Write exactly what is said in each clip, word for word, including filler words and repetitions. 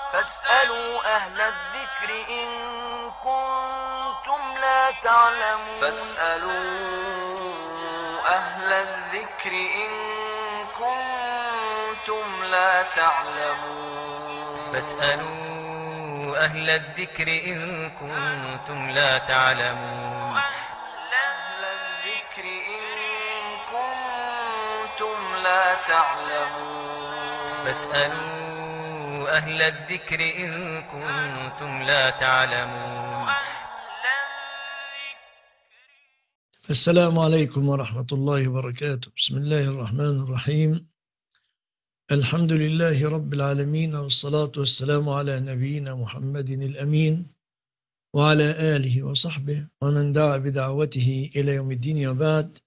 فاسألوا أهل الذكر إن كنتم لا تعلمون فاسألوا أهل الذكر إن كنتم لا تعلمون فاسألوا أهل الذكر إن كنتم لا تعلمون أهل الذكر إن كنتم لا تعلمون فاسألوا أهل الذكر إن كنتم لا تعلمون. السلام عليكم ورحمة الله وبركاته. بسم الله الرحمن الرحيم. الحمد لله رب العالمين، والصلاة والسلام على نبينا محمد الأمين وعلى آله وصحبه ومن دعا بدعوته إلى يوم الدين، وبعد.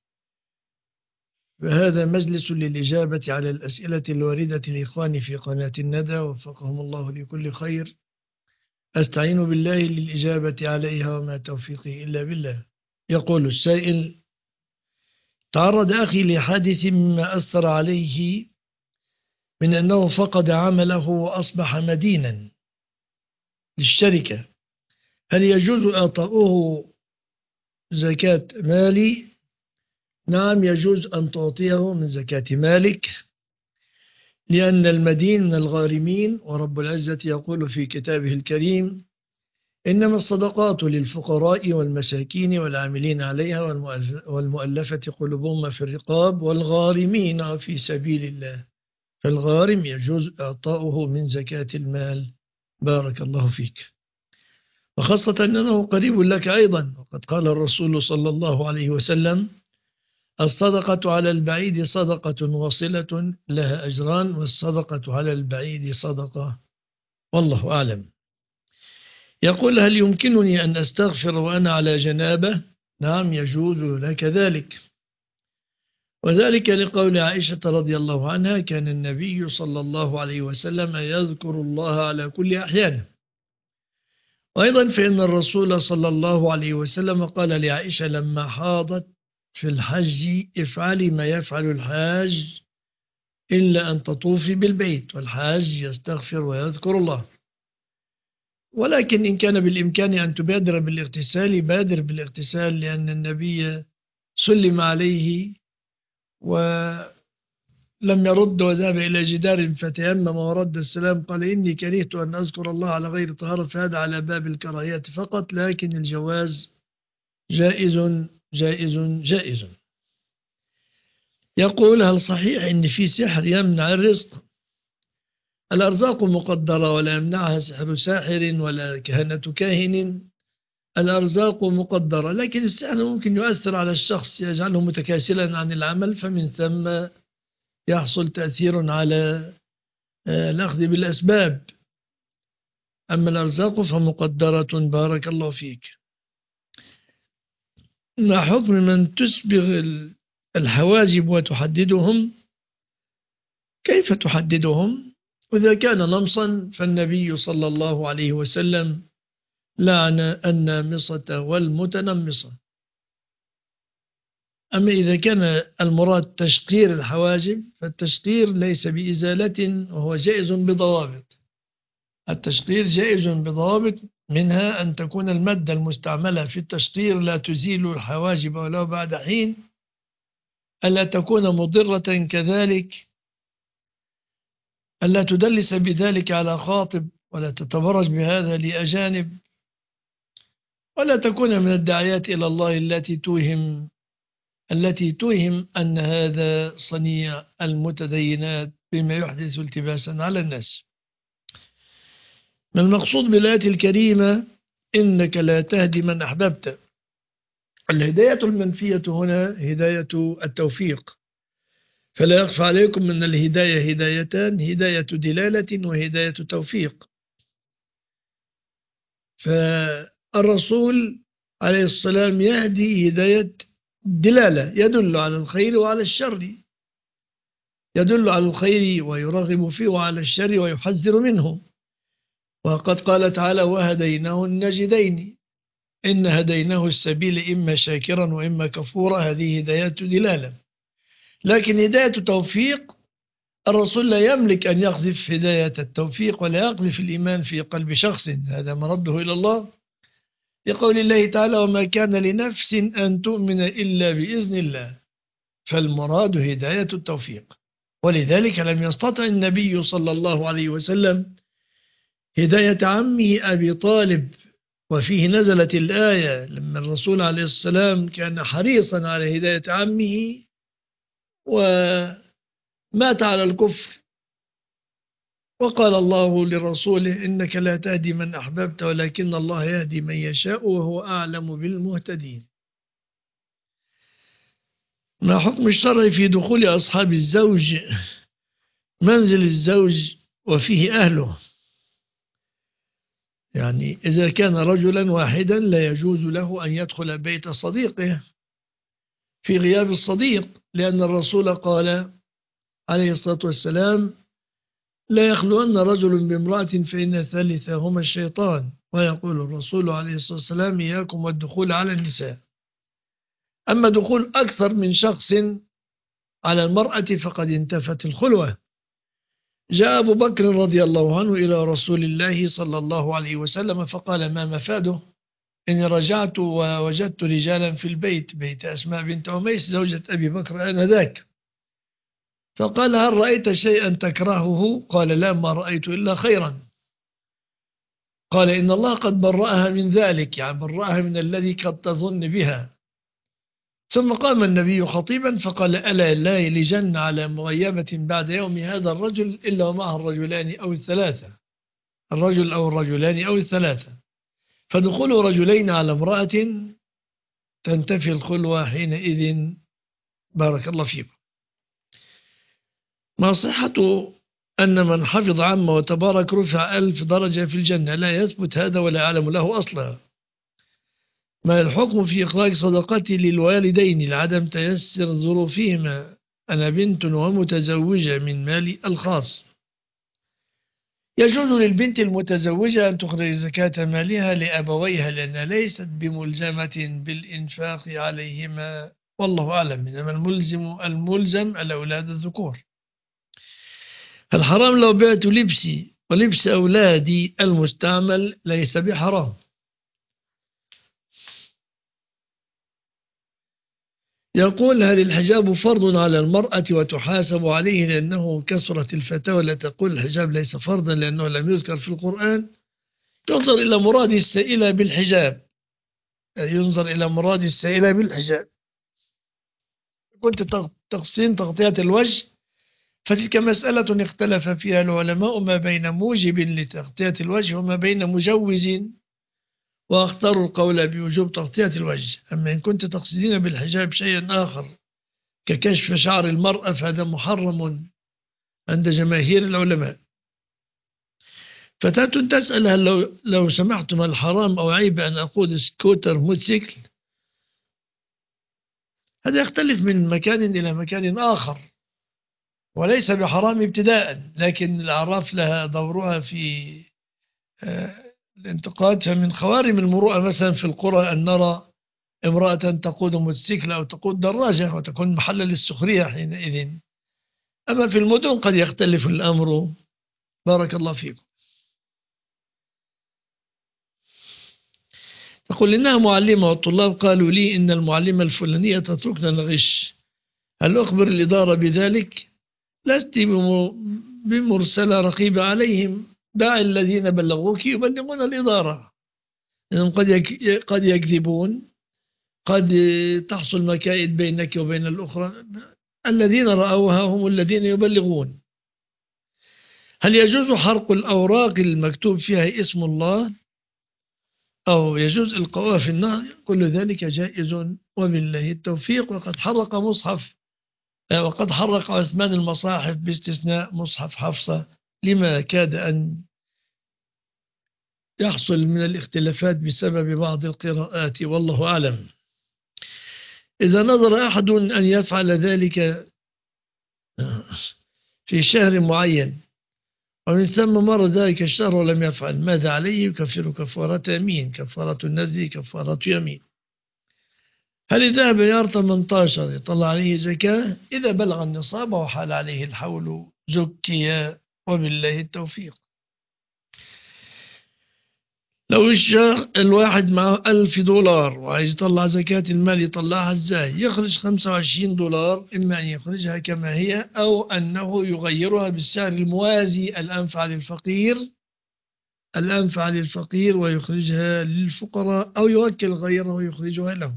فهذا مجلس للإجابة على الأسئلة الواردة لإخواني في قناة الندى، وفقهم الله لكل خير. أستعين بالله للإجابة عليها، وما توفيقي إلا بالله. يقول السائل: تعرض أخي لحادث مما أثر عليه من أنه فقد عمله وأصبح مدينا للشركة، هل يجوز إعطاؤه زكاة مالي؟ نعم، يجوز أن تعطيه من زكاة مالك، لأن المدين من الغارمين، ورب العزة يقول في كتابه الكريم: إنما الصدقات للفقراء والمساكين والعاملين عليها والمؤلفة قلوبهم في الرقاب والغارمين في سبيل الله. فالغارم يجوز إعطاؤه من زكاة المال. بارك الله فيك، وخاصة أنه قريب لك أيضا، وقد قال الرسول صلى الله عليه وسلم: الصدقة على البعيد صدقة وصلة لها أجران، والصدقة على البعيد صدقة، والله أعلم. يقول: هل يمكنني أن أستغفر وأنا على جنابة؟ نعم، يجوز لك ذلك، وذلك لقول عائشة رضي الله عنها: كان النبي صلى الله عليه وسلم يذكر الله على كل أحيانه. وأيضا فإن الرسول صلى الله عليه وسلم قال لعائشة لما حاضت في الحج: افعلي ما يفعل الحاج إلا أن تطوفي بالبيت، والحاج يستغفر ويذكر الله. ولكن إن كان بالإمكان أن تبادر بالاغتسال بادر بالاغتسال، لأن النبي سلم عليه ولم يرد وذهب إلى جدار فتيمم ورد السلام، قال: إني كرهت أن أذكر الله على غير طهارة. فهذا على باب الكراهية فقط، لكن الجواز جائز جائز جائز. يقول: هل صحيح إن في سحر يمنع الرزق؟ الأرزاق مقدرة، ولا يمنعها سحر ساحر ولا كهنة كاهن. الأرزاق مقدرة، لكن السحر ممكن يؤثر على الشخص، يجعله متكاسلا عن العمل، فمن ثم يحصل تأثير على الأخذ بالأسباب. أما الأرزاق فمقدرة. بارك الله فيك. ما حكم من تسبغ الحواجب وتحددهم؟ كيف تحددهم؟ وإذا كان نمصا فالنبي صلى الله عليه وسلم لعن النامصة والمتنمصة. أما إذا كان المراد تشقير الحواجب فالتشقير ليس بإزالة، وهو جائز بضوابط. التشقير جائز بضوابط، منها أن تكون المادة المستعملة في التشقير لا تزيل الحواجب ولو بعد حين، ألا تكون مضرة، كذلك ألا تدلس بذلك على خاطب، ولا تتبرج بهذا لأجانب، ولا تكون من الداعيات إلى الله التي توهم التي توهم أن هذا صنيع المتدينات، بما يحدث التباسا على الناس. ما المقصود بالآية الكريمة: إنك لا تهدي من أحببت؟ الهداية المنفية هنا هداية التوفيق، فلا يخفى عليكم أن الهداية هدايتان: هداية دلالة وهداية توفيق. فالرسول عليه السلام يهدي هداية دلالة، يدل على الخير وعلى الشر، يدل على الخير ويرغب فيه، وعلى الشر ويحذر منه. وقد قال تعالى: وهديناه النجدين إن هديناه السبيل إما شاكرا وإما كفورا. هذه هداية دلالة. لكن هداية توفيق الرسول لا يملك أن يقذف هداية التوفيق ولا يقذف الإيمان في قلب شخص، هذا مرده إلى الله، لقول الله تعالى: وما كان لنفس أن تؤمن إلا بإذن الله. فالمراد هداية التوفيق، ولذلك لم يستطع النبي صلى الله عليه وسلم هداية عمه أبي طالب، وفيه نزلت الآية لما الرسول عليه السلام كان حريصا على هداية عمه ومات على الكفر، وقال الله لرسوله: إنك لا تهدي من أحببت ولكن الله يهدي من يشاء وهو أعلم بالمهتدين. ما حكم الشرع في دخول أصحاب الزوج منزل الزوج وفيه أهله؟ يعني إذا كان رجلا واحدا لا يجوز له أن يدخل بيت صديقه في غياب الصديق، لأن الرسول قال عليه الصلاة والسلام: لا يخلون رجل بامرأة فإن ثالثهما الشيطان. ويقول الرسول عليه الصلاة والسلام: إياكم والدخول على النساء. أما دخول أكثر من شخص على المرأة فقد انتفت الخلوة. جاء أبو بكر رضي الله عنه إلى رسول الله صلى الله عليه وسلم فقال: ما مفاده؟ إني رجعت ووجدت رجالا في البيت، بيت أسماء بنت عميس زوجة أبي بكر آنذاك. فقال: هل رأيت شيئا تكرهه؟ قال: لا، ما رأيت إلا خيرا. قال: إن الله قد برأها من ذلك، يعني برأها من الذي قد تظن بها. ثم قام النبي خطيبا فقال: ألا لا يلجن على مغيبة بعد يوم هذا الرجل إلا ومعه الرجلان أو الثلاثة، الرجل أو الرجلان أو الثلاثة. فدخول رجلين على امرأة تنتفي الخلوة حينئذ. بارك الله فيكم. ما صحة أن من حفظ عامة وتبارك رفع ألف درجة في الجنة؟ لا يثبت هذا ولا أعلم له أصلا. ما الحكم في إخراج صدقتي للوالدين لعدم تيسر ظروفهما؟ أنا بنت ومتزوجة من مالي الخاص. يجوز للبنت المتزوجة أن تخرج زكاة مالها لأبويها لأنها ليست بملزمة بالإنفاق عليهما، والله أعلم، إنما الملزم الملزم الأولاد الذكور. هل حرام لو بعت لبسي ولبس أولادي المستعمل؟ ليس بحرام. يقول: هل الحجاب فرض على المرأة وتحاسب عليه لأنه كثرت الفتاوى التي تقول الحجاب ليس فرضا لأنه لم يذكر في القرآن؟ ينظر إلى مراد السائلة بالحجاب، ينظر إلى مراد السائلة بالحجاب. كنت تقصين تغطية الوجه فتلك مسألة اختلف فيها العلماء ما بين موجب لتغطية الوجه وما بين مجوز، واختاروا القول بوجوب تغطية الوجه. أما إن كنت تقصدين بالحجاب شيئا آخر ككشف شعر المرأة فهذا محرم عند جماهير العلماء. فتاة تسأل: هل لو, لو سمحتم الحرام أو عيب أن أقود سكوتر موتوسيكل؟ هذا يختلف من مكان إلى مكان آخر وليس بحرام ابتداء، لكن الأعراف لها دورها في الانتقاد. فمن خوارم المروءة مثلا في القرى أن نرى امرأة تقود موتوسيكل أو تقود دراجة وتكون محلا للسخرية حينئذ. أما في المدن قد يختلف الأمر. بارك الله فيكم. تقول: إنها معلمة والطلاب قالوا لي إن المعلمة الفلانية تتركنا الغش، هل أخبر الإدارة بذلك؟ لست بمرسلة رقيبة عليهم، دع الذين بلغوك يبلغون الإدارة، إنهم قد يكذبون، قد تحصل مكائد بينك وبين الأخرى. الذين رأوها هم الذين يبلغون. هل يجوز حرق الأوراق المكتوب فيها اسم الله أو يجوز إلقاؤها في النهر؟ كل ذلك جائز وبالله التوفيق. وقد حرق مصحف وقد حرق عثمان المصاحف باستثناء مصحف حفصة لما كاد أن يحصل من الاختلافات بسبب بعض القراءات، والله أعلم. إذا نظر أحد أن يفعل ذلك في شهر معين ومن ثم مر ذلك الشهر ولم يفعل، ماذا عليه؟ يكفر كفارة يمين، كفارة النذر، كفارة يمين. هل الذهب يار ثمانية عشر يطلع عليه زكاة؟ إذا بلغ النصاب وحال عليه الحول زكي وبالله التوفيق. لو الشخص الواحد معه ألف دولار وعايز يطلع زكاة المال يطلعها ازاي؟ يخرج خمسة وعشرين دولار، إما أن يخرجها كما هي أو أنه يغيرها بالسعر الموازي الأنفع للفقير الأنفع للفقير ويخرجها للفقراء، أو يوكل غيره ويخرجها له.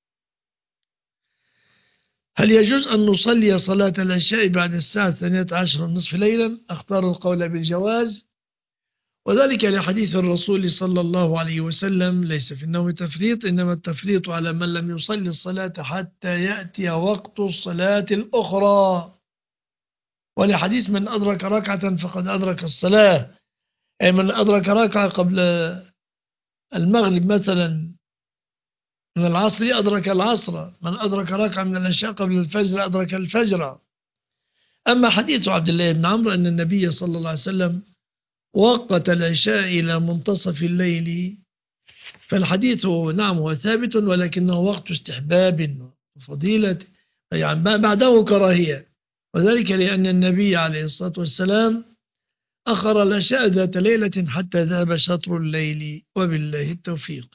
هل يجوز أن نصلي صلاة العشاء بعد الساعة الثانية عشر نصف ليلا؟ أختار القول بالجواز، وذلك لحديث الرسول صلى الله عليه وسلم: ليس في النوم تفريط، إنما التفريط على من لم يصلي الصلاة حتى يأتي وقت الصلاة الأخرى. ولحديث: من أدرك ركعة فقد أدرك الصلاة، أي من أدرك ركعة قبل المغرب مثلا من العصر أدرك العصر، من أدرك ركعة من العشاء قبل الفجر أدرك الفجر. أما حديث عبد الله بن عمرو أن النبي صلى الله عليه وسلم وقت العشاء إلى منتصف الليل، فالحديث نعم هو ثابت، ولكنه وقت استحباب وفضيلة، يعني بعده كراهية، وذلك لأن النبي عليه الصلاة والسلام أخر العشاء ذات ليلة حتى ذهب شطر الليل وبالله التوفيق.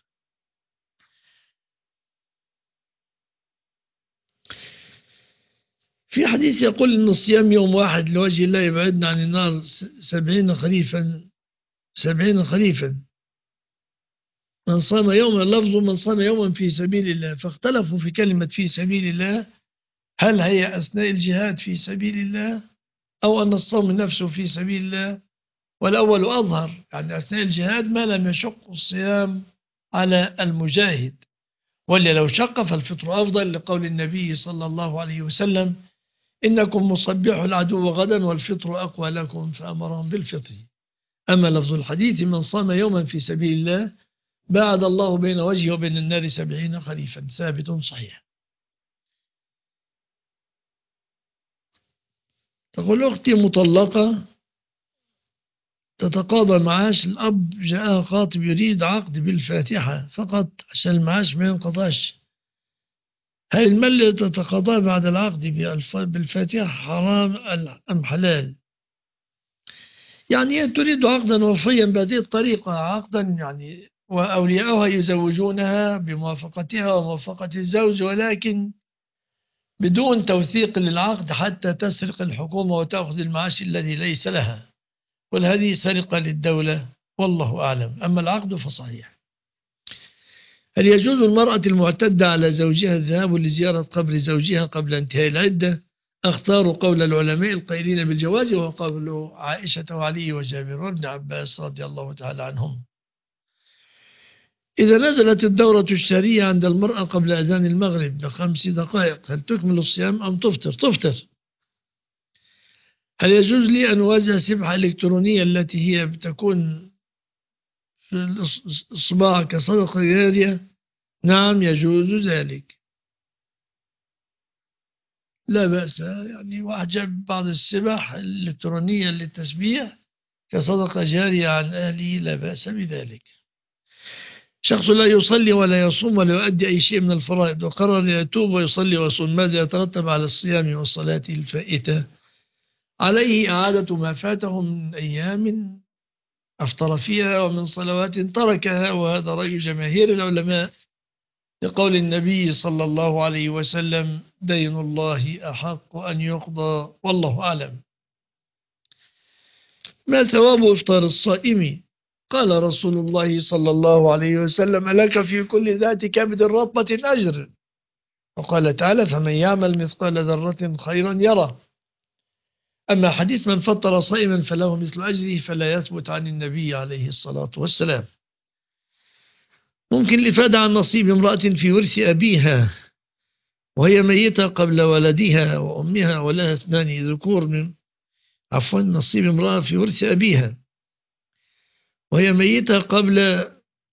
في حديث يقول إن الصيام يوم واحد لوجه الله يبعدنا عن النار سبعين خريفا سبعين خريفا. من صام يوما، لفظ من صام يوما في سبيل الله، فاختلفوا في كلمة في سبيل الله، هل هي أثناء الجهاد في سبيل الله أو أن الصوم نفسه في سبيل الله؟ والأول أظهر، يعني أثناء الجهاد ما لم يشق الصيام على المجاهد، ولا لو شق فالفطر أفضل، لقول النبي صلى الله عليه وسلم: إنكم مصبحوا العدو غدا والفطر أقوى لكم، فأمرهم بالفطر. أما لفظ الحديث: من صام يوما في سبيل الله بعد الله بين وجهه وبين النار سبعين خريفا، ثابت صحيح. تقول أختي مطلقة تتقاضى معاش الأب، جاءها خاطب يريد عقد بالفاتحة فقط عشان المعاش ما ينقطعش، هل المال اللي تتقاضاه بعد العقد بالفاتحة حرام أم حلال؟ يعني هي تريد عقدا وفيا بهذه الطريقة، عقدا يعني وأولياؤها يزوجونها بموافقتها وموافقة الزوج، ولكن بدون توثيق للعقد حتى تسرق الحكومة وتأخذ المعاش الذي ليس لها، وهذه سرقة للدولة والله أعلم. أما العقد فصحيح. هل يجوز المرأة المعتدة على زوجها الذهاب لزيارة قبر زوجها قبل انتهاء العدة؟ أختار قول العلماء القائلين بالجواز، وقول عائشة وعلي وجابر وابن عباس رضي الله تعالى عنهم. إذا نزلت الدورة الشهرية عند المرأة قبل أذان المغرب بخمس دقائق، هل تكمل الصيام أم تفطر؟ تفطر. هل يجوز لي أن أوزع سبحة إلكترونية التي هي بتكون في الإصبع كصدقة جارية؟ نعم يجوز ذلك، لا بأس. يعني واحد جاب بعض السبح الإلكترونية للتسبيح كصدقة جارية عن أهله، لا بأس بذلك. شخص لا يصلي ولا يصوم ولا يؤدي أي شيء من الفرائض وقرر يتوب ويصلي ويصوم، ماذا يترتب على الصيام والصلاة الفائتة؟ عليه إعادة ما فاته من أيام أفطر فيها ومن صلوات تركها، وهذا رأي جماهير العلماء، لقول النبي صلى الله عليه وسلم: دين الله أحق أن يقضى، والله أعلم. ما ثواب إفطار الصائم؟ قال رسول الله صلى الله عليه وسلم: لك في كل ذات كبد رطبة أجر، وقال تعالى: فمن يعمل مثقال ذرة خيرا يره. أما حديث من فطر صائما فله مثل أجره فلا يثبت عن النبي عليه الصلاة والسلام. ممكن الإفادة عن نصيب امرأة في ورث أبيها وهي ميتة قبل ولدها وأمها ولها اثنان ذكور من عفوا نصيب امرأة في ورث أبيها وهي ميتة قبل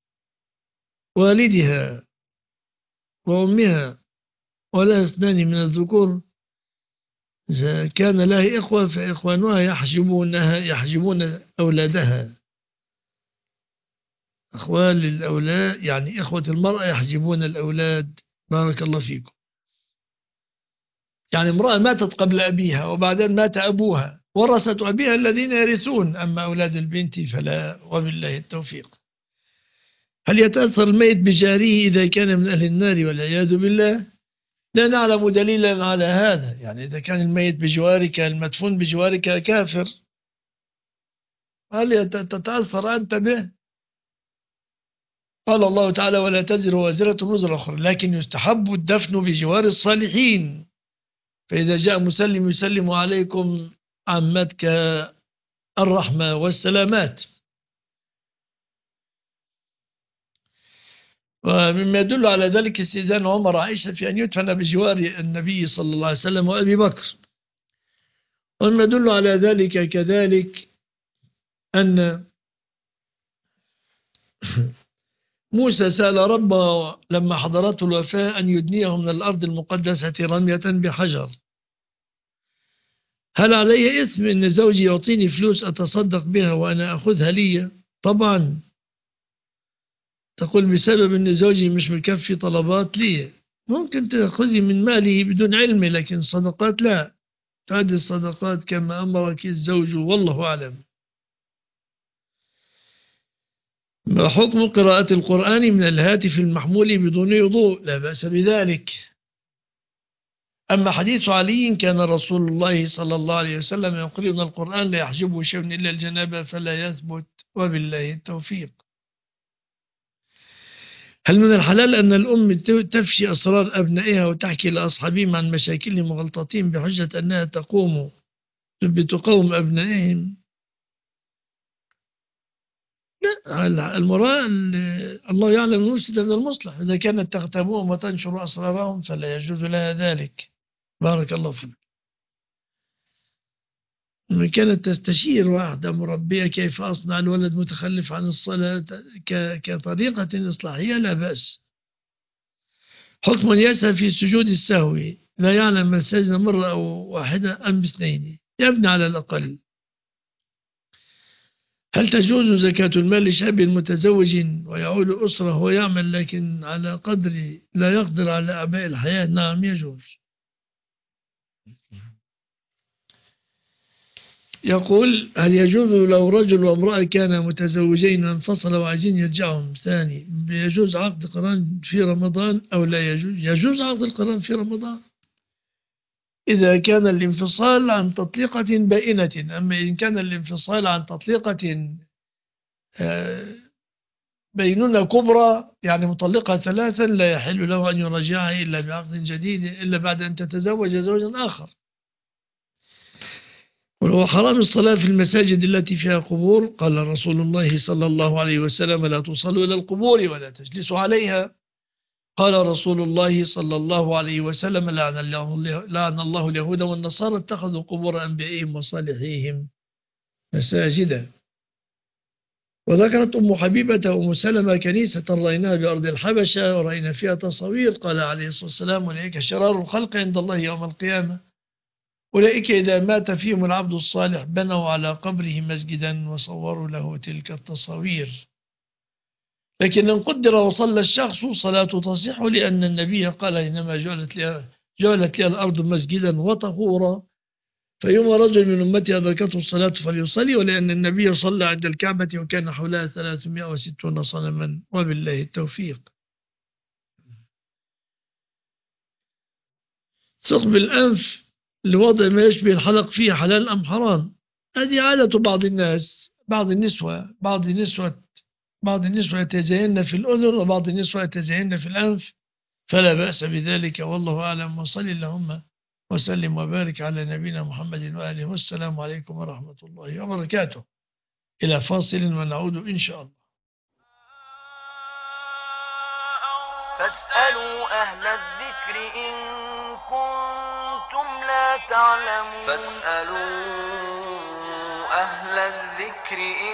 والدها وأمها ولها اثنان من الذكور، إذا كان لها إخوة فإخوانها يحجبونها يحجبون أولادها. أخوال الأولاد يعني إخوة المرأة يحجبون الأولاد. بارك الله فيكم. يعني امرأة ماتت قبل أبيها وبعدين مات أبوها، ورثة أبيها الذين يرثون، أما أولاد البنت فلا، وبالله التوفيق. هل يتأثر الميت بجاره إذا كان من أهل النار والعياذ بالله؟ لا نعلم دليلا على هذا. يعني إذا كان الميت بجوارك، المدفون بجوارك كافر، هل تتأثر أنت به؟ قال الله تعالى: ولا تزر وازرة وزر أخرى، لكن يستحب الدفن بجوار الصالحين. فإذا جاء مسلم يسلم عليكم عمتك الرحمة والسلامات. ومما يدل على ذلك استئذان عمر عائشة في أن يدفن بجوار النبي صلى الله عليه وسلم وأبي بكر. ومما يدل على ذلك كذلك أن موسى سأل ربه لما حضرته الوفاة أن يدنيه من الأرض المقدسة رمية بحجر. هل علي إثم أن زوجي يعطيني فلوس أتصدق بها وأنا أخذها لي؟ طبعا. تقول بسبب أن زوجي مش مكفي طلبات لي. ممكن تأخذي من ماله بدون علم، لكن صدقات لا. هذه الصدقات كما أمرك الزوج، والله أعلم. ما حكم قراءة القرآن من الهاتف المحمول بدون وضوء؟ لا بأس بذلك. أما حديث علي كان رسول الله صلى الله عليه وسلم يقرأ القرآن لا يحجبه شيء إلا الجنابة فلا يثبت، وبالله التوفيق. هل من الحلال أن الأم تفشي أسرار أبنائها وتحكي لأصحابهم عن مشاكلهم وغلطاتهم بحجة أنها تقوم بتقاوم أبنائهم؟ لا، المرأة الله يعلم المفسد من المصلح. إذا كانت تغتابهم وتنشر أسرارهم فلا يجوز لها ذلك. بارك الله فيك. من كانت تستشير واحدة مربية كيف أصنع الولد متخلف عن الصلاة كطريقة إصلاحية لا بأس. حكم يسهى في سجود السهو، لا يعلم من سجد مرة أو واحدة أم باثنين، يبني على الأقل. هل تجوز زكاة المال لشاب متزوج ويعول أسرة ويعمل لكن على قدر لا يقدر على أعباء الحياة؟ نعم يجوز. يقول: هل يجوز لو رجل وامرأة كانا متزوجين انفصلوا وعايزين يرجعهم ثاني، يجوز عقد قران في رمضان أو لا يجوز؟ يجوز عقد القران في رمضان إذا كان الانفصال عن تطليقة بائنة. أما إن كان الانفصال عن تطليقة بينونة كبرى، يعني مطلقة ثلاثا، لا يحل له أن يراجعها إلا بعقد جديد، إلا بعد أن تتزوج زوجا آخر. وهو حرام الصلاة في المساجد التي فيها قبور. قال رسول الله صلى الله عليه وسلم: لا تصلوا إلى القبور ولا تجلسوا عليها. قال رسول الله صلى الله عليه وسلم: لعن الله, لعن الله اليهود والنصارى اتخذوا قبور أنبيائهم وصالحيهم مساجدا. وذكرت أم حبيبة وأم سلمة كنيسة رأيناها بأرض الحبشة ورأينا فيها تصوير. قال عليه الصلاة والسلام: أولئك شرار الخلق عند الله يوم القيامة، أولئك إذا مات فيهم العبد الصالح بنوا على قبره مسجدا وصوروا له تلك التصاوير. لكن إن قدر وصلى الشخص صلاته تصح، لأن النبي قال: إنما جعلت لي, جعلت لي الأرض مسجدا وطهورا، فيوم رجل من أمتي أدركته الصلاة فليصلي، ولأن النبي صلى عند الكعبة وكان حولها ثلاثمائة وستون صنما، وبالله التوفيق. ثقب الأنف لوضع ما يشبه الحلق فيه حلال أم حرام؟ هذه عادة بعض الناس، بعض النسوة بعض النسوة بعض النسوة يتزين في الأذن وبعض النسوة يتزين في الأنف، فلا بأس بذلك، والله أعلم. وصل اللهم وسلم وبارك على نبينا محمد وآله، والسلام عليكم ورحمة الله وبركاته. إلى فاصل ونعود إن شاء الله. فاسألوا أهل الذكر إن كنتم لا تعلمون فاسألوا أهل الذكر إن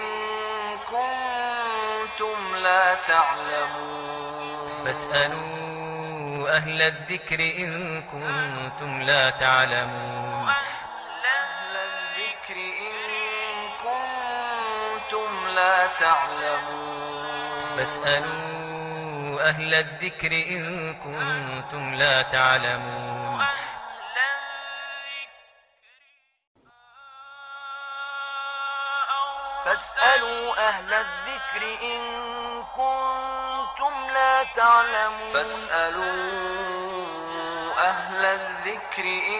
كنتم لا تعلمون فاسألوا أهل الذكر إن كنتم لا تعلمون أهل الذكر إن كنتم لا تعلمون فاسألوا أهل الذكر إن كنتم لا تعلمون فاسألوا أهل الذكر إن كنتم لا تعلمون فاسألوا أهل الذكر إن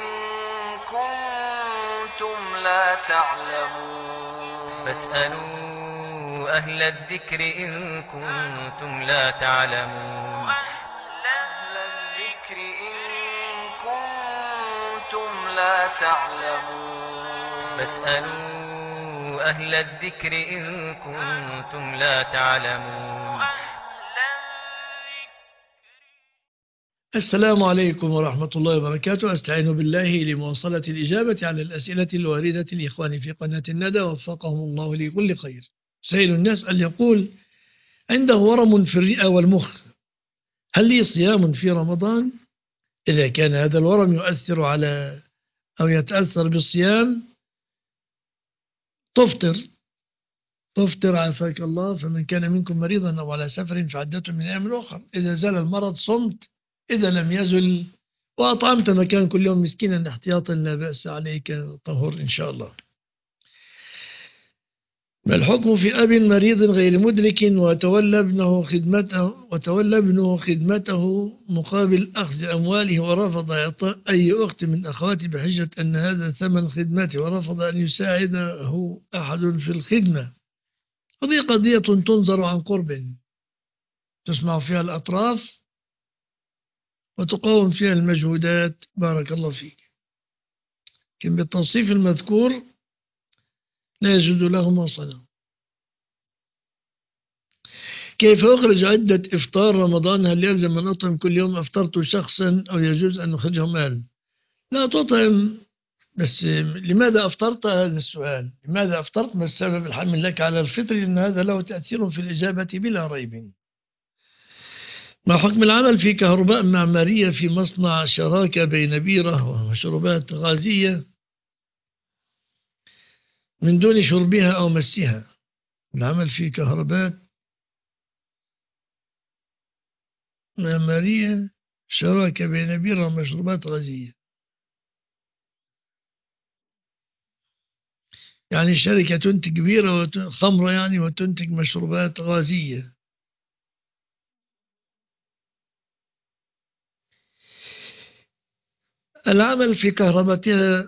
كنتم لا تعلمون فاسألوا أهل الذكر إن كنتم لا تعلمون أهل الذكر إن كنتم لا تعلمون فاسألوا أهل الذكر إن كنتم لا تعلمون. السلام عليكم ورحمة الله وبركاته. أستعين بالله لمواصلة الإجابة على الأسئلة الواردة لإخواني في قناة الندى وفقهم الله لكل خير. سائل الناس أن يقول عنده ورم في الرئة والمخ، هل لي صيام في رمضان؟ إذا كان هذا الورم يؤثر على أو يتأثر بالصيام تفطر تفطر عافاك الله. فمن كان منكم مريضا أو على سفر فعدة من أيام أخرى. إذا زال المرض صمت، إذا لم يزل وأطعمت مكان كل يوم مسكينا احتياطا لا بأس عليك طهور إن شاء الله. ما الحكم في أب مريض غير مدرك وتولى ابنه خدمته وتولى ابنه خدمته مقابل أخذ أمواله ورفض إعطاء أي أخت من أخواته بحجة أن هذا ثمن خدمته ورفض أن يساعده أحد في الخدمة؟ هذه قضية تنظر عن قرب، تسمع فيها الأطراف وتقاوم فيها المجهودات. بارك الله فيك. لكن بالتوصيف المذكور لا يجوز له ما صنع. كيف أخرج عدة إفطار رمضان؟ هل يلزم أن أطعم كل يوم أفطرت شخصا أو يجوز أن نخرجه مال؟ لا تطعم، بس لماذا أفطرت؟ هذا السؤال، لماذا أفطرت؟ ما السبب الحامل لك على الفطر؟ إن هذا له تأثير في الإجابة بلا ريب. ما حكم العمل في كهرباء معمارية في مصنع شراكة بين بيرة ومشروبات غازية من دون شربها أو مسها؟ العمل في كهرباء معمارية شراكة بين بيرة ومشروبات غازية، يعني الشركة تنتج بيرة خمرة يعني وتنتج مشروبات غازية. العمل في كهرباتها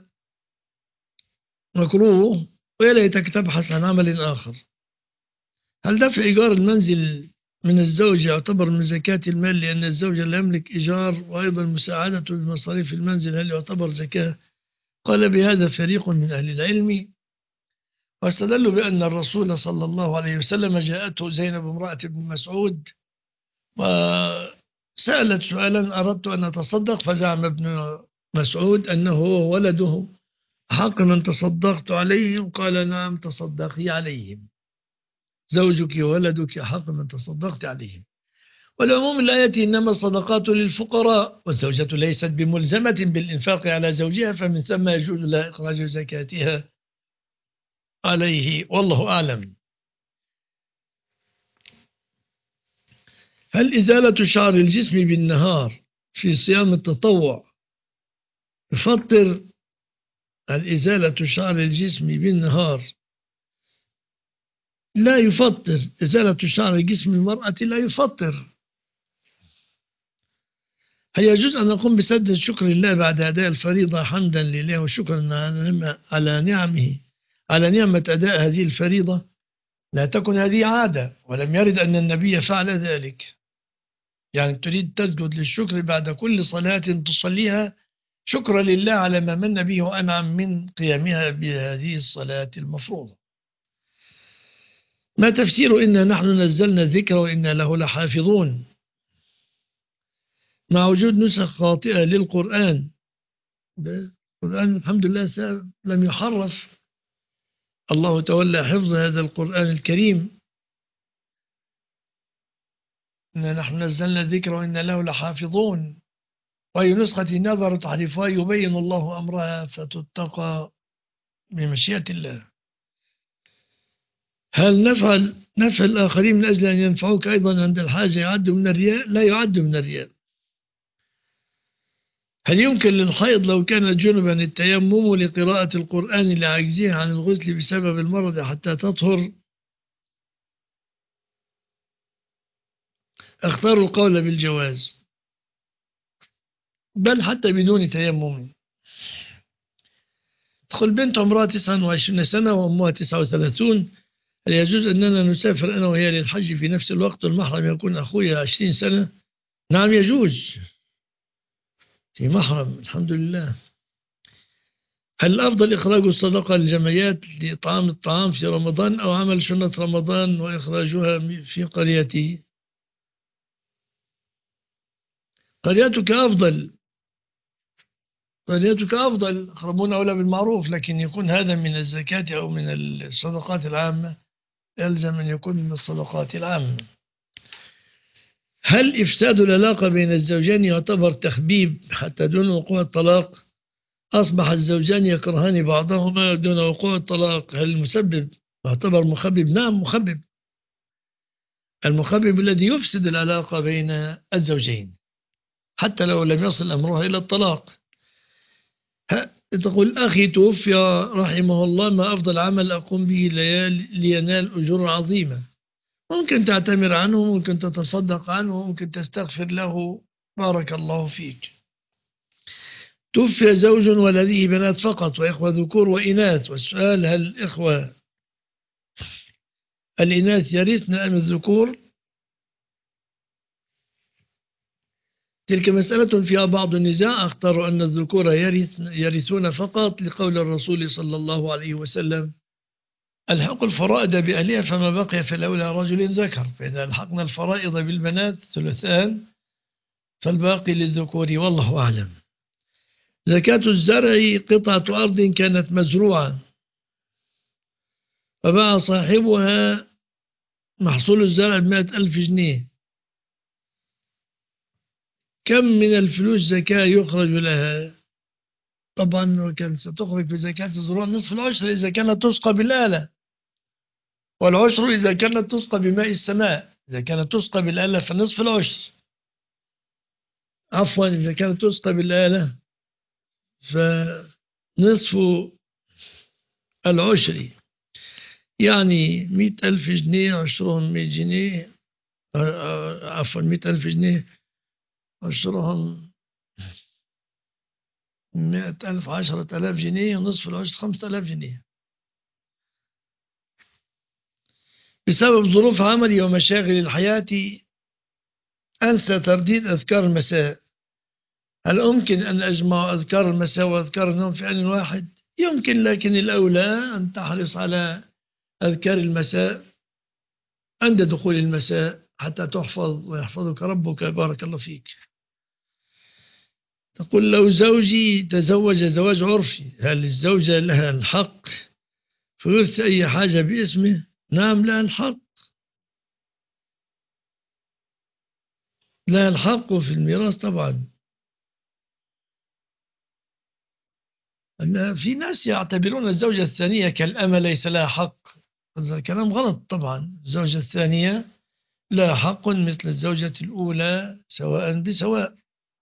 مكروه، ويا ليتك تبحث عن عمل آخر. هل دفع إيجار المنزل من الزوج يعتبر من زكاة المال لأن الزوج لا يملك إيجار، وأيضا مساعدته بمصاريف المنزل هل يعتبر زكاة؟ قال بهذا فريق من أهل العلم، واستدلوا بأن الرسول صلى الله عليه وسلم جاءته زينب امرأة ابن مسعود وسألت سؤالا أردت أن أتصدق، فزعم ابن مسعود أنه هو ولده حق من تصدقت عليهم، قال نعم تصدقي عليهم، زوجك وولدك حق من تصدقت عليهم. والعموم الآية إنما الصدقات للفقراء، والزوجة ليست بملزمة بالإنفاق على زوجها، فمن ثم يجوز لها إخراج زكاتها عليه، والله أعلم. هل إزالة شعر الجسم بالنهار في صيام التطوع يفطر؟ هل إزالة شعر الجسم بالنهار لا يفطر؟ إزالة شعر جسم المرأة لا يفطر. هل يجوز أن نقوم بسجدة شكر الله بعد أداء الفريضة حمدا لله وشكرا على نعمه على نعمة أداء هذه الفريضة؟ لا تكن هذه عادة، ولم يرد أن النبي فعل ذلك. يعني تريد تسجد للشكر بعد كل صلاة تصليها شكرا لله على ما من به وأنعم من قيامها بهذه الصلاة المفروضة. ما تفسير إنا نحن نزلنا الذكر وإنا له لحافظون مع وجود نسخ خاطئة للقرآن؟ القرآن الحمد لله لم يحرف، الله تولى حفظ هذا القرآن الكريم. إنا نحن نزلنا الذكر وإنا له لحافظون، وأي نسخة نظر تحريفها يبين الله أمرها فتتقى بمشيئة الله. هل نفعل نفع الآخرين من أجل أن ينفعوك أيضا عند الحاجة يعد من الرياء؟ لا يعد من الرياء. هل يمكن للحائض لو كانت جنبا التيمم لقراءة القرآن لعجزها عن الغسل بسبب المرض حتى تطهر؟ اختاروا القول بالجواز، بل حتى بدون تيمم. تدخل بنت عمرها تسعة وعشرين سنة وأمها تسعة وثلاثين، هل يجوز أننا نسافر أنا وهي للحج في نفس الوقت والمحرم يكون أخويا عشرين سنة؟ نعم يجوز، في محرم الحمد لله. هل الأفضل إخراج الصدقة للجمعيات لإطعام الطعام في رمضان أو عمل سنة رمضان وإخراجها في قريتي؟ قريتك أفضل، قريتك أفضل، أقربون أولى بالمعروف، لكن يكون هذا من الزكاة أو من الصدقات العامة، يلزم أن يكون من الصدقات العامة. هل إفساد العلاقة بين الزوجين يعتبر تخبيب حتى دون وقوع الطلاق؟ أصبح الزوجان يكرهان بعضهما دون وقوع الطلاق، هل المسبب يعتبر مخبب؟ نعم مخبب، المخبب الذي يفسد العلاقة بين الزوجين حتى لو لم يصل أمرها إلى الطلاق. تقول أخي توفي رحمه الله، ما أفضل عمل أقوم به لينال أجور عظيمة؟ ممكن تعتمر عنه، ممكن تتصدق عنه، ممكن تستغفر له، بارك الله فيك. توفي زوج ولديه بنات فقط وإخوة ذكور وإناث، والسؤال هل الإخوة الإناث يرثن أم الذكور؟ تلك مسألة فيها بعض النزاع، أختار أن الذكور يرث يرثون فقط لقول الرسول صلى الله عليه وسلم الحق الفرائض بأهلها فما بقي فلولا رجل ذكر، فإذا ألحقنا الفرائض بالبنات ثلثان فالباقي للذكور والله أعلم. زكاة الزرع قطعة أرض كانت مزروعة فباع صاحبها محصول الزرع بمائة ألف جنيه، كم من الفلوس زكاة يخرج لها؟ طبعا كان ستخرج في زكاة الزروع نصف العشر إذا كانت تسقى بالآلة، والعشر إذا كانت تسقى بماء السماء، إذا كانت تسقى بالآلة فنصف العشر، عفوا إذا كانت تسقى بالآلة فنصف العشر، يعني مئة ألف جنيه عشرهم مئة جنيه، عفوا مئة ألف جنيه عشرهم مئة ألف عشرة آلاف جنيه، ونصف العشر خمسة آلاف جنيه. بسبب ظروف عملي ومشاغل الحياة أنسى ترديد أذكار المساء، هل يمكن أن أجمع أذكار المساء وأذكار النوم في آن واحد؟ يمكن، لكن الأولى أن تحرص على أذكار المساء عند دخول المساء حتى تحفظ ويحفظك ربك، بارك الله فيك. تقول لو زوجي تزوج زواج عرفي، هل الزوجة لها الحق في ورث أي حاجة باسمه؟ نعم لها الحق، لها الحق في الميراث طبعا. أن في ناس يعتبرون الزوجة الثانية كالأمة ليس لها حق، هذا كلام غلط طبعا. الزوجة الثانية لها حق مثل الزوجة الأولى سواء بسواء.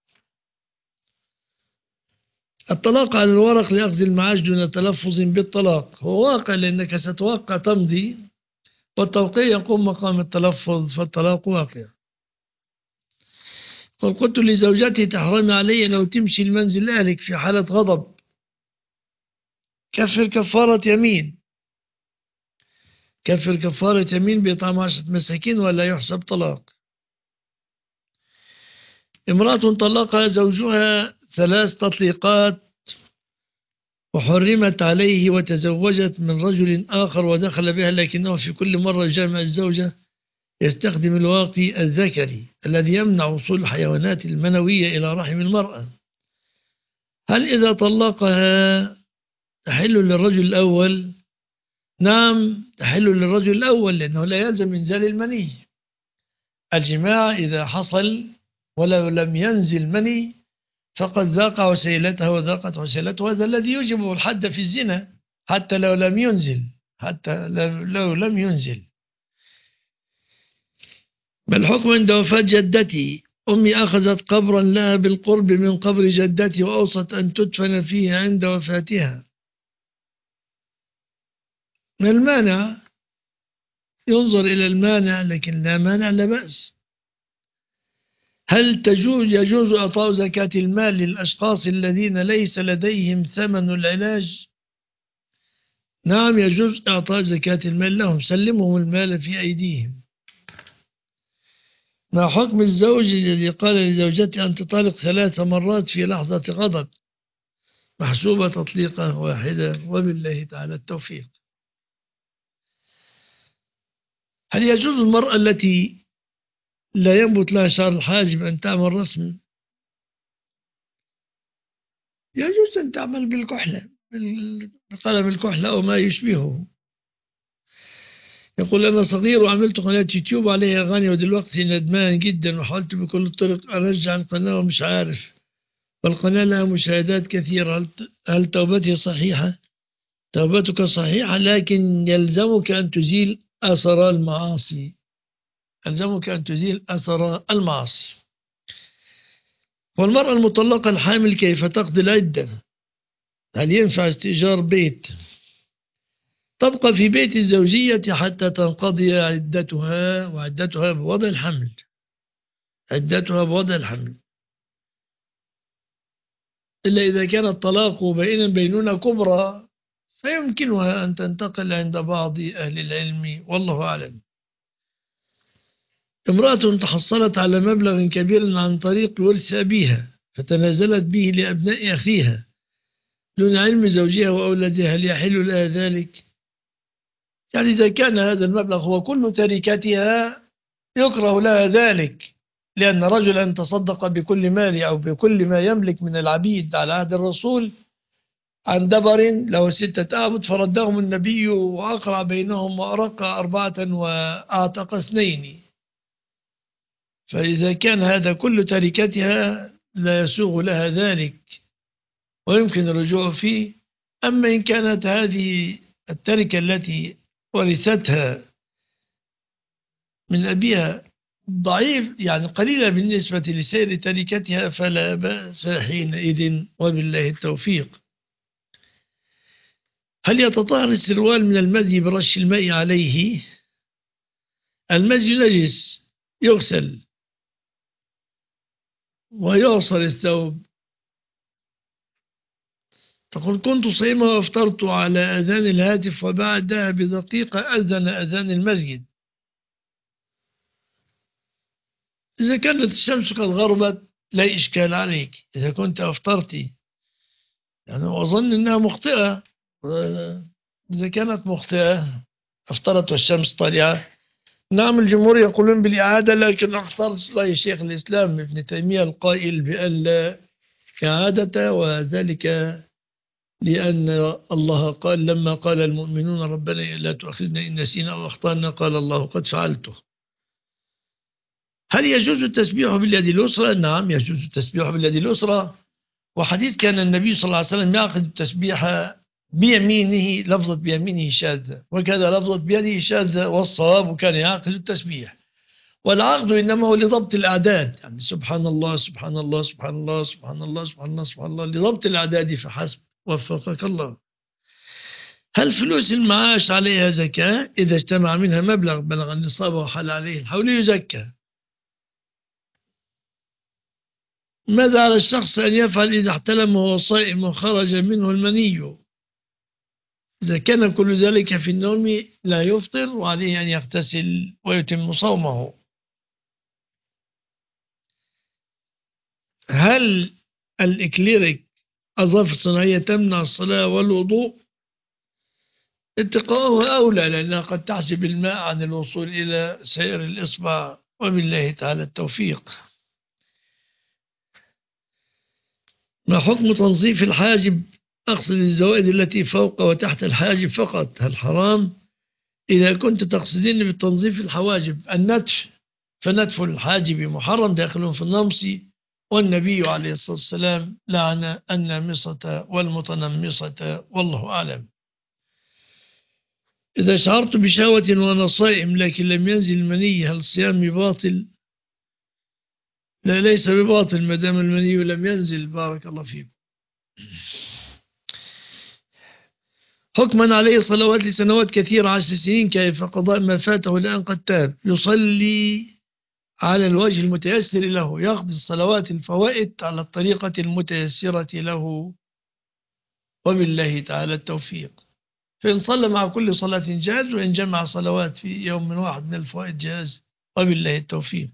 الطلاق على الورق لأخذ المعاش دون تلفظ بالطلاق هو واقع، لأنك ستوقع تمضي والتوقيع يقوم مقام التلفظ، فالطلاق واقع. قلت لزوجتي تحرمي علي لو تمشي المنزل أهلك في حالة غضب، كفر كفارة يمين، كفر كفارة يمين بإطعام عشرة مساكين ولا يحسب طلاق. امرأة طلقها زوجها ثلاث تطليقات وحرمت عليه وتزوجت من رجل آخر ودخل بها، لكنه في كل مرة جامع الزوجة يستخدم الواقي الذكري الذي يمنع وصول الحيوانات المنوية إلى رحم المرأة، هل إذا طلقها تحل للرجل الأول؟ نعم تحل للرجل الأول، لأنه لا يلزم إنزال المني. الجماع إذا حصل ولو لم ينزل مني فقد ذاق عسيلته وذاقت عسيلته، هذا الذي يوجب الحد في الزنا حتى لو لم ينزل، حتى لو لم ينزل. ما الحكم عند وفاة جدتي أمي أخذت قبرا لها بالقرب من قبر جدتي وأوصت أن تدفن فيه عند وفاتها. ما المانع؟ ينظر إلى المانع، لكن لا مانع لا بأس. هل تجوز يجوز إعطاء زكاة المال للأشخاص الذين ليس لديهم ثمن العلاج؟ نعم، يجوز إعطاء زكاة المال لهم، سلمهم المال في أيديهم. ما حكم الزوج الذي قال لزوجته أنت طالق ثلاث مرات في لحظة غضب، محسوبة تطليقة واحدة وبالله تعالى التوفيق؟ هل يجوز المرأة التي لا ينبت لها شعر الحاجب أن تعمل رسم؟ يجوز أن تعمل بالكحلة، بقلم الكحلة أو ما يشبهه. يقول أنا صغير وعملت قناة يوتيوب عليها أغاني ودلوقتي ندمان جدا وحاولت بكل الطرق أرجع القناة ومش عارف، والقناة لها مشاهدات كثيرة. هل هل توبتي صحيحة؟ توبتك صحيحة، لكن يلزمك أن تزيل أثر المعاصي. يلزمك أن تزيل أثر المعاصي. والمرأة المطلقة الحامل كيف تقضي العدة؟ هل ينفع استئجار بيت؟ تبقى في بيت الزوجية حتى تنقضي عدتها، وعدتها بوضع الحمل. عدتها بوضع الحمل، إلا إذا كان الطلاق بينا بينونة كبرى فيمكنها أن تنتقل عند بعض أهل العلم، والله أعلم. امرأة تحصلت على مبلغ كبير عن طريق ورث أبيها فتنازلت به لأبناء أخيها دون علم زوجها وأولادها، هل يحل لها ذلك؟ يعني إذا كان هذا المبلغ هو كل تركتها يكره لها ذلك، لأن رجلا تصدق بكل ماله أو بكل ما يملك من العبيد على عهد الرسول عن دبر له ستة أعبد فردهم النبي وأقرع بينهم وأرق أربعة وأعتق اثنين. فإذا كان هذا كل تركتها لا يسوغ لها ذلك ويمكن الرجوع فيه. أما إن كانت هذه التركة التي ورثتها من أبيها ضعيف، يعني قليلة بالنسبة لسير تركتها، فلا بأس حينئذ وبالله التوفيق. هل يتطهر السروال من المذي برش الماء عليه؟ المذي نجس يغسل ويعصر الثوب. تقول كنت صائمة وافطرت على أذان الهاتف وبعدها بدقيقة أذن أذان المسجد. إذا كانت الشمس قد غربت لا إشكال عليك إذا كنت أفطرتي، يعني أظن أنها مخطئة. إذا كانت مخطئة أفطرت والشمس طالعة، نعم الجمهور يقولون بالإعادة، لكن اختار رأي شيخ الإسلام ابن تيمية القائل بأن لا إعادة، وذلك لأن الله قال لما قال المؤمنون ربنا لا تؤاخذنا إن نسينا أو أخطأنا قال الله قد فعلته. هل يجوز التسبيح باليد اليسرى؟ نعم يجوز التسبيح باليد اليسرى، وحديث كان النبي صلى الله عليه وسلم يعقد التسبيح بيمينه، لفظة بيمينه شاذة، وكذا لفظة بيده شاذة، والصواب كان يعقد التسبيح. والعقد إنما هو لضبط الأعداد، يعني سبحان الله سبحان الله سبحان الله سبحان الله سبحان الله سبحان الله لضبط الأعداد فحسب، وفقك الله. هل فلوس المعاش عليها زكاة؟ إذا اجتمع منها مبلغ بلغ النصاب وحل عليه الحول يزكى. ماذا على الشخص أن يفعل إذا احتلم وهو صائم وخرج منه المني؟ إذا كان كل ذلك في النوم لا يفطر، وعليه أن يغتسل ويتم صومه. هل الإكليريك أظافر صناعية تمنع الصلاة والوضوء؟ اتقاؤها أولى، لأنها قد تحجب الماء عن الوصول إلى سائر الإصبع، وبالله تعالى التوفيق. ما حكم تنظيف الحاجب؟ أقصد الزوائد التي فوق وتحت الحاجب فقط، هل حرام؟ إذا كنت تقصدين بالتنظيف الحواجب النتف فنتف الحاجب محرم داخل في النمص، والنبي عليه الصلاة والسلام لعن النامصة والمتنمصة، والله أعلم. إذا شعرت بشهوة وأنا صائم لكن لم ينزل المني هل صيامي باطل؟ لا ليس بباطل ما دام المني لم ينزل. بارك الله فيكم. حكما عليه الصلوات لسنوات كثيرة، عشر سنين، كيف قضاء ما فاته الآن قد تاب. يصلي على الوجه المتيسر له، يقضي الصلوات الفوائد على الطريقة المتيسرة له، وبالله تعالى التوفيق. فإن صلى مع كل صلاة جاز، وإن جمع صلوات في يوم واحد من الفوائد جاز، وبالله التوفيق.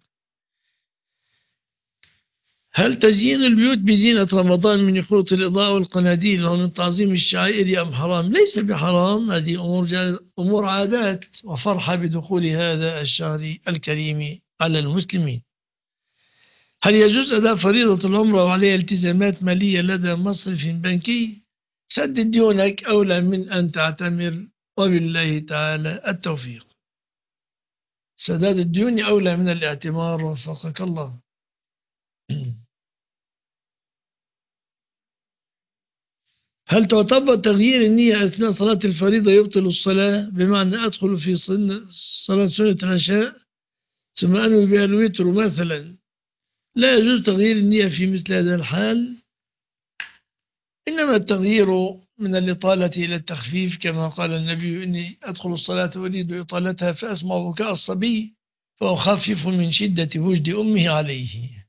هل تزيين البيوت بزينة رمضان من يخوط الإضاءة والقناديل هو من تعظيم الشعائر أم حرام؟ ليس بحرام، هذه أمور, أمور عادات وفرحة بدخول هذا الشهر الكريم على المسلمين. هل يجوز أداء فريضة العمرة وعليها التزامات مالية لدى مصرف بنكي؟ سدد ديونك أولى من أن تعتمر، وبالله تعالى التوفيق. سداد الديون أولى من الاعتمار، وفقك الله. هل تعتبر تغيير النية أثناء صلاة الفريضة يبطل الصلاة؟ بمعنى أدخل في صلاة سنة العشاء ثم أنوي بها الوتر مثلا. لا يجوز تغيير النية في مثل هذا الحال، إنما التغيير من الإطالة إلى التخفيف، كما قال النبي: إني أدخل الصلاة أريد إطالتها فأسمع بكاء الصبي فأخفف من شدة وجد أمه عليه.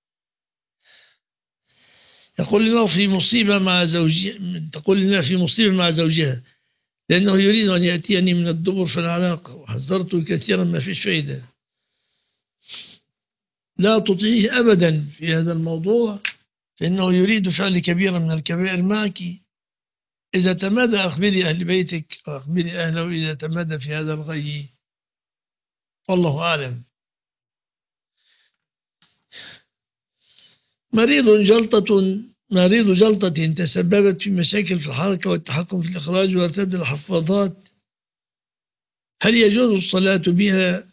يقول لنا في مصيبة مع زوجها، تقول لنا في مصيبة مع زوجها لأنه يريد أن يأتيني من الدبر في العلاقة، وحذرته كثيرا ما فيش فايدة. لا تطيعه أبدا في هذا الموضوع، فإنه يريد فعل كبيرة من الكبائر معك. إذا تمادى أخبري أهل بيتك وأخبري أهله إذا تمادى في هذا الغي، والله أعلم. مريض جلطة مريض جلطة تسببت في مشاكل في الحركة والتحكم في الإخراج وارتد الحفاضات، هل يجوز الصلاة بها؟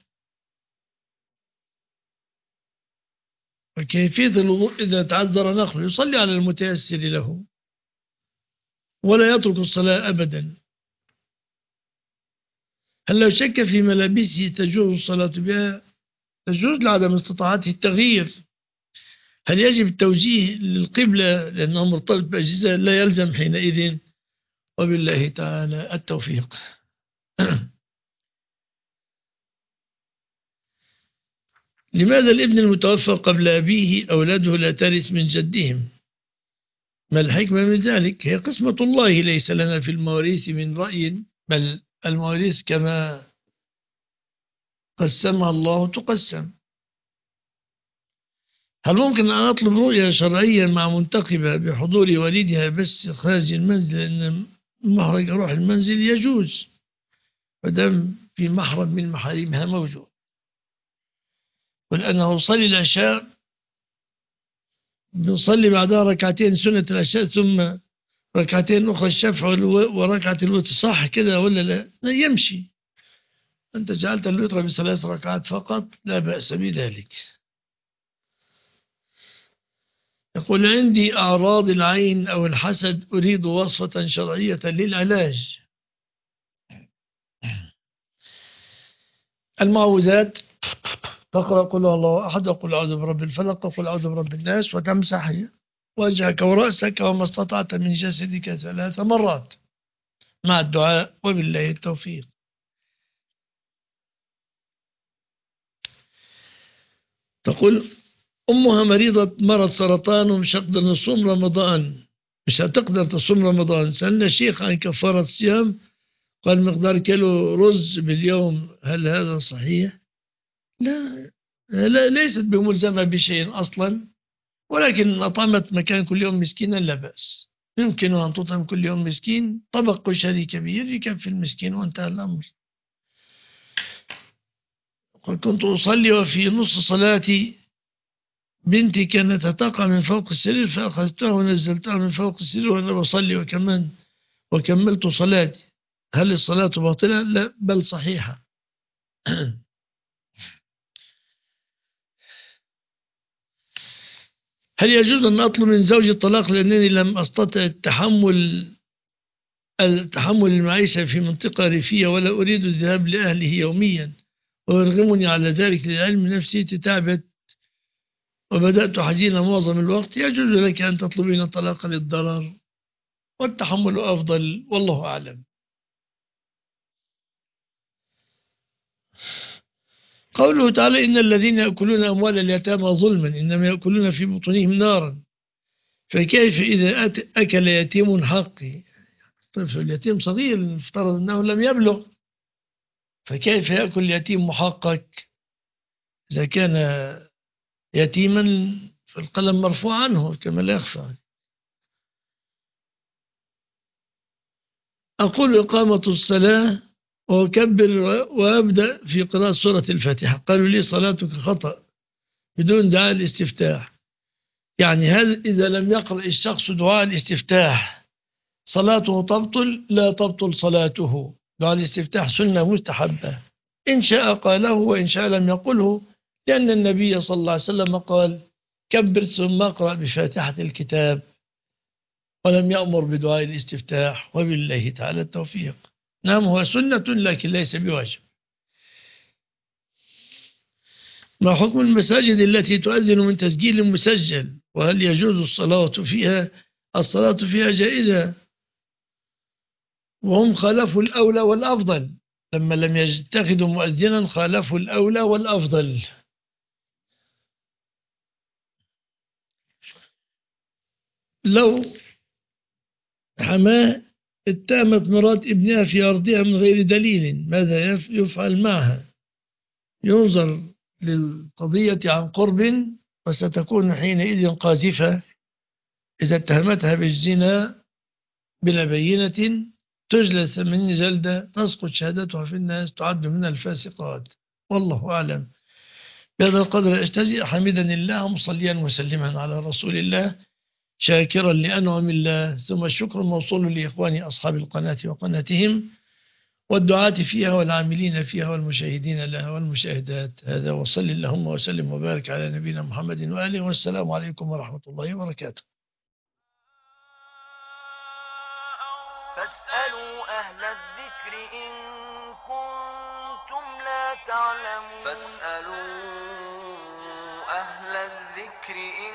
وكيفية الوضوء إذا تعذر نقله؟ يصلي على المتيسر له ولا يترك الصلاة أبدا. هل لو شك في ملابسه تجوز الصلاة بها؟ تجوز لعدم استطاعته التغيير. هل يجب التوجيه للقبلة لأنه مرتبط بأجهزة؟ لا يلزم حينئذ، وبالله تعالى التوفيق. لماذا الابن المتوفى قبل أبيه أولاده لا ترث من جدهم؟ ما الحكمة من ذلك؟ هي قسمة الله، ليس لنا في المواريث من رأي، بل المواريث كما قسمها الله تقسم. هل ممكن أن أطلب رؤية شرعية مع منتقبة بحضور والدها بس خارج المنزل، لأن محرج أروح المنزل؟ يجوز مادام في محرم من محارمها موجود. ولأنه صلي العشاء بنصلي بعدها ركعتين سنة العشاء ثم ركعتين أخرى الشفع وركعة الوتر، صح كده ولا لا؟ لا يمشي. أنت جعلت الوتر بثلاث ركعات فقط، لا بأس بذلك. يقول: عندي أعراض العين أو الحسد، أريد وصفة شرعية للعلاج. المعوذات، تقرأ قل الله أحد وقل أعوذ برب الفلق وقل أعوذ برب الناس، وتمسح وجهك ورأسك وما استطعت من جسدك ثلاث مرات مع الدعاء، وبالله التوفيق. تقول: أمها مريضة مرض سرطان ومش هتقدر نصوم رمضان، مش هتقدر تصوم رمضان. سألنا الشيخ عن كفارة الصيام، قال مقدار كيلو رز باليوم. هل هذا صحيح؟ لا, لا ليست بملزمة بشيء أصلا، ولكن أطعمت مكان كل يوم مسكينا لا بأس. يمكن أن تطعم كل يوم مسكين، طبق كشري كبير يكفي المسكين وانتهى الأمر. قل: كنت أصلي وفي نص صلاتي بنتي كانت تقع من فوق السرير فأخذتها ونزلتها من فوق السرير وأنا بصلي وكمان وكملت صلاتي، هل الصلاة باطلة؟ لا، بل صحيحة. هل يجوز أن أطلب من زوجي الطلاق لأنني لم أستطع التحمل التحمل المعيشة في منطقة ريفية ولا أريد الذهاب لأهله يوميا ويرغمني على ذلك، للعلم نفسيتي تعبت وبدأت حزينة معظم الوقت، يجوز لك أن تطلبين الطلاق للضرر، والتحمل أفضل، والله أعلم. قوله تعالى: إن الذين يأكلون أموال اليتامى ظلما إنما يأكلون في بطونهم نارا، فكيف إذا أت- أكل يتيم حقي؟ طفل اليتيم صغير، افترض أنه لم يبلغ، فكيف يأكل يتيم محقق؟ إذا كان يتيما فالقلم مرفوع عنه كما لا يخفى. أقول إقامة الصلاة وأكبر وأبدأ في قراءة سورة الفاتحة. قالوا لي صلاتك خطأ بدون دعاء الاستفتاح. يعني هل إذا لم يقرأ الشخص دعاء الاستفتاح صلاته تبطل؟ لا تبطل صلاته. دعاء الاستفتاح سنة مستحبة، إن شاء قاله وإن شاء لم يقله، لأن النبي صلى الله عليه وسلم قال: كبر ثم اقرأ بفاتحة الكتاب، ولم يأمر بدعاء الاستفتاح. وبالله تعالى التوفيق. نعم، هو سنة لكن ليس بواجب. ما حكم المساجد التي تؤذن من تسجيل مسجل، وهل يجوز الصلاة فيها؟ الصلاة فيها جائزة، وهم خالفوا الأولى والأفضل، لما لم يتخذوا مؤذنا خالفوا الأولى والأفضل. لو حماه اتهمت مرات ابنها في أرضها من غير دليل، ماذا يف- يفعل معها؟ ينظر للقضية عن قرب، وستكون حينئذ قاذفة. إذا اتهمتها بالزنا بلا بينة تجلد ثمانين جلدة، تسقط شهادتها في الناس، تعد من الفاسقات، والله أعلم. بهذا القدر أجتزئ، حمدا الله مصليا وسلما على رسول الله، شاكرا لأنعم الله، ثم الشكر موصول لإخواني أصحاب القناة وقناتهم، والدعاة فيها والعاملين فيها والمشاهدين لها والمشاهدات. هذا، وصل اللهم وسلم وبارك على نبينا محمد وآله، والسلام عليكم ورحمة الله وبركاته. فاسألوا أهل الذكر إن كنتم لا تعلمون فاسألوا أهل الذكر إن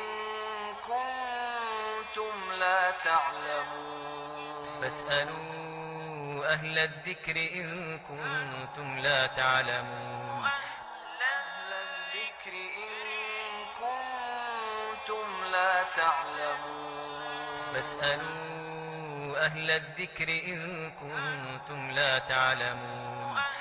كنتم لا تعلمون فاسألوا أهل الذكر إن كنتم لا تعلمون أهل الذكر إن كنتم لا تعلمون فاسألوا أهل الذكر إن كنتم لا تعلمون